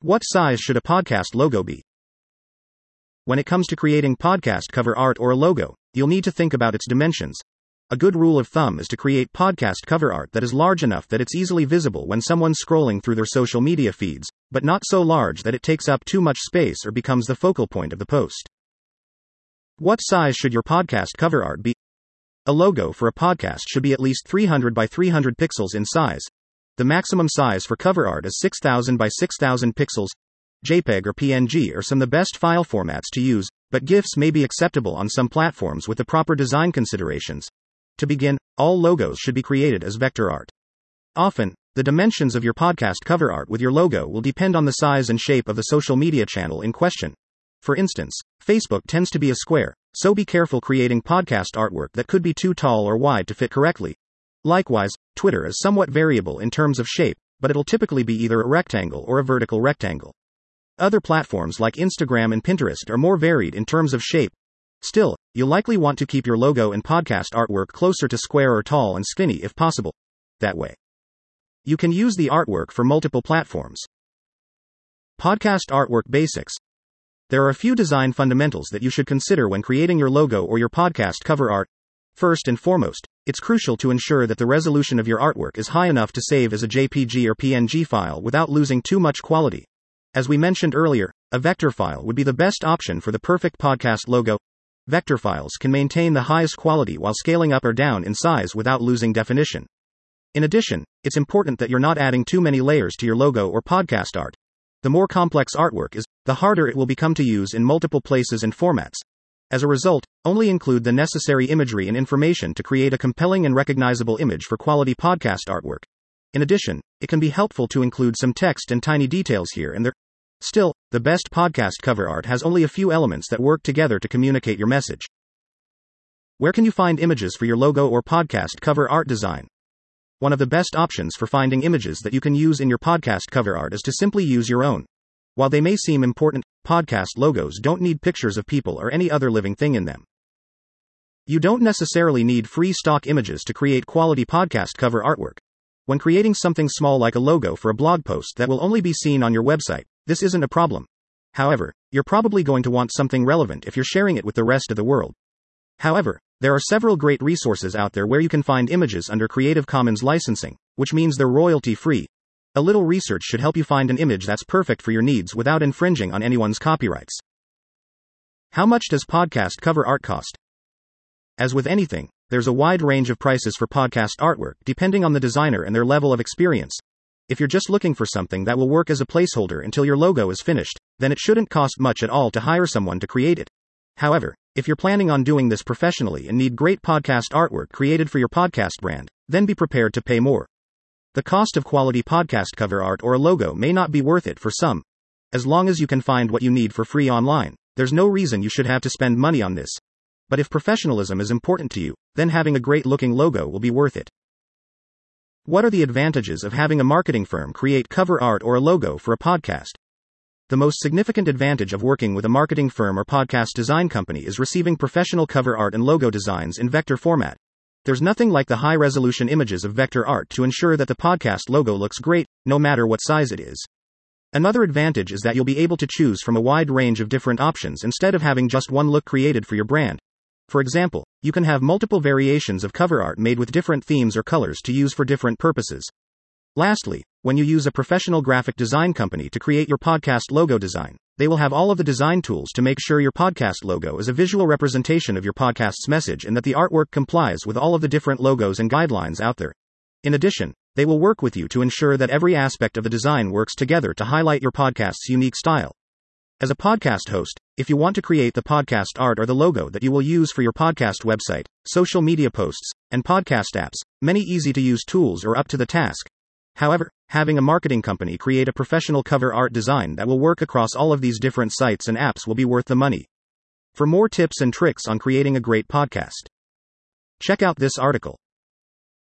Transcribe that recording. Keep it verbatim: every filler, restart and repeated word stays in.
What size should a podcast logo be? When it comes to creating podcast cover art or a logo, you'll need to think about its dimensions. A good rule of thumb is to create podcast cover art that is large enough that it's easily visible when someone's scrolling through their social media feeds, but not so large that it takes up too much space or becomes the focal point of the post. What size should your podcast cover art be? A logo for a podcast should be at least three hundred by three hundred pixels in size. The maximum size for cover art is six thousand by six thousand pixels. JPEG or P N G are some of the best file formats to use, but GIFs may be acceptable on some platforms with the proper design considerations. To begin, all logos should be created as vector art. Often, the dimensions of your podcast cover art with your logo will depend on the size and shape of the social media channel in question. For instance, Facebook tends to be a square, so be careful creating podcast artwork that could be too tall or wide to fit correctly. Likewise, Twitter is somewhat variable in terms of shape, but it'll typically be either a rectangle or a vertical rectangle. Other platforms like Instagram and Pinterest are more varied in terms of shape. Still, you'll likely want to keep your logo and podcast artwork closer to square or tall and skinny if possible. That way, you can use the artwork for multiple platforms. Podcast artwork basics. There are a few design fundamentals that you should consider when creating your logo or your podcast cover art. First and foremost, it's crucial to ensure that the resolution of your artwork is high enough to save as a J P G or P N G file without losing too much quality. As we mentioned earlier, a vector file would be the best option for the perfect podcast logo. Vector files can maintain the highest quality while scaling up or down in size without losing definition. In addition, it's important that you're not adding too many layers to your logo or podcast art. The more complex artwork is, the harder it will become to use in multiple places and formats. As a result, only include the necessary imagery and information to create a compelling and recognizable image for quality podcast artwork. In addition, it can be helpful to include some text and tiny details here and there. Still, the best podcast cover art has only a few elements that work together to communicate your message. Where can you find images for your logo or podcast cover art design? One of the best options for finding images that you can use in your podcast cover art is to simply use your own. While they may seem important, podcast logos don't need pictures of people or any other living thing in them. You don't necessarily need free stock images to create quality podcast cover artwork. When creating something small like a logo for a blog post that will only be seen on your website, this isn't a problem. However, you're probably going to want something relevant if you're sharing it with the rest of the world. However, there are several great resources out there where you can find images under Creative Commons licensing, which means they're royalty-free. A little research should help you find an image that's perfect for your needs without infringing on anyone's copyrights. How much does podcast cover art cost? As with anything, there's a wide range of prices for podcast artwork depending on the designer and their level of experience. If you're just looking for something that will work as a placeholder until your logo is finished, then it shouldn't cost much at all to hire someone to create it. However, if you're planning on doing this professionally and need great podcast artwork created for your podcast brand, then be prepared to pay more. The cost of quality podcast cover art or a logo may not be worth it for some. As long as you can find what you need for free online, there's no reason you should have to spend money on this. But if professionalism is important to you, then having a great looking logo will be worth it. What are the advantages of having a marketing firm create cover art or a logo for a podcast? The most significant advantage of working with a marketing firm or podcast design company is receiving professional cover art and logo designs in vector format. There's nothing like the high-resolution images of vector art to ensure that the podcast logo looks great, no matter what size it is. Another advantage is that you'll be able to choose from a wide range of different options instead of having just one look created for your brand. For example, you can have multiple variations of cover art made with different themes or colors to use for different purposes. Lastly, when you use a professional graphic design company to create your podcast logo design, they will have all of the design tools to make sure your podcast logo is a visual representation of your podcast's message and that the artwork complies with all of the different logos and guidelines out there. In addition, they will work with you to ensure that every aspect of the design works together to highlight your podcast's unique style. As a podcast host, if you want to create the podcast art or the logo that you will use for your podcast website, social media posts, and podcast apps, many easy-to-use tools are up to the task. However, having a marketing company create a professional cover art design that will work across all of these different sites and apps will be worth the money. For more tips and tricks on creating a great podcast, check out this article.